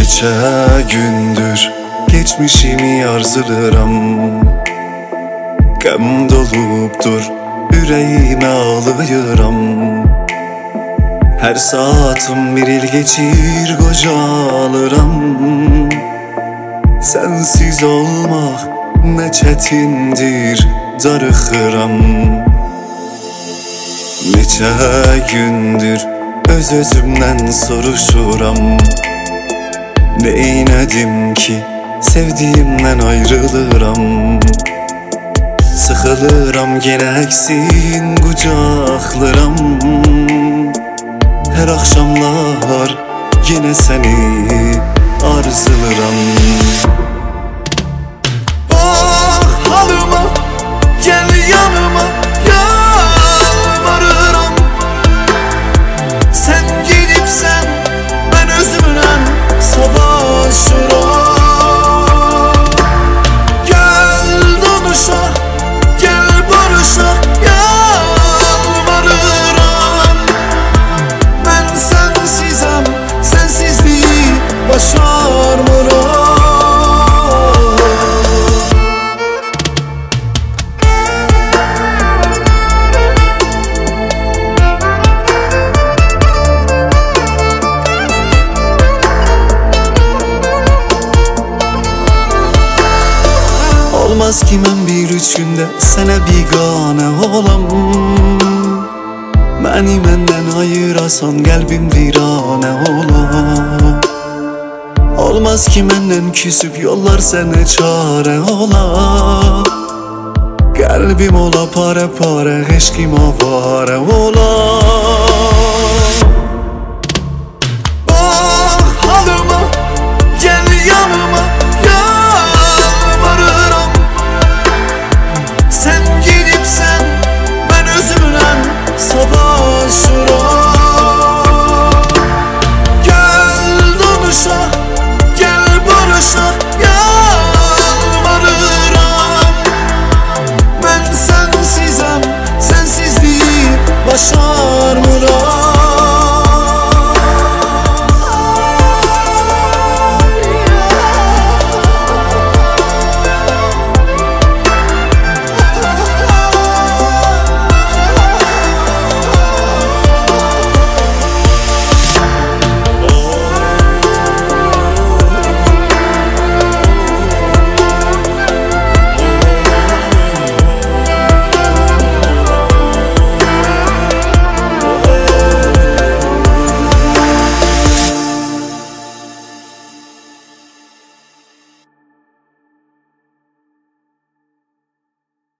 Neçə gündür geçmişimi arzuluram. Qəm dolubdur, ürəyimə ağlayıram. Hər saatım bir il geçir, qocalıram. Sensiz olmaq nə çətindir, darıxıram. Neçə gündür öz-özümdən soruşuram. Neylədim ki sevdiğimdən ayrılıram. Sıxılıram yenə əksin qucaqlıram. Hər axşamlar yenə səni arzuluram. Bax halıma, gəl yanıma, yalvarıram. Sən gedibsən, mən özümlə savaşıram. Gəl danışaq, gəl barışaq, yalvarıram. Mən sənsizəm, sənsizliyi başarmıram. Olmaz ki mən bir üç gündə sənə biganə olam. Məni məndən ayırasan qəlbim viranə olar. Olmaz ki məndən küsüb yollar sənə çarə olar. Qəlbim ola pare pare, eşqim avare olar.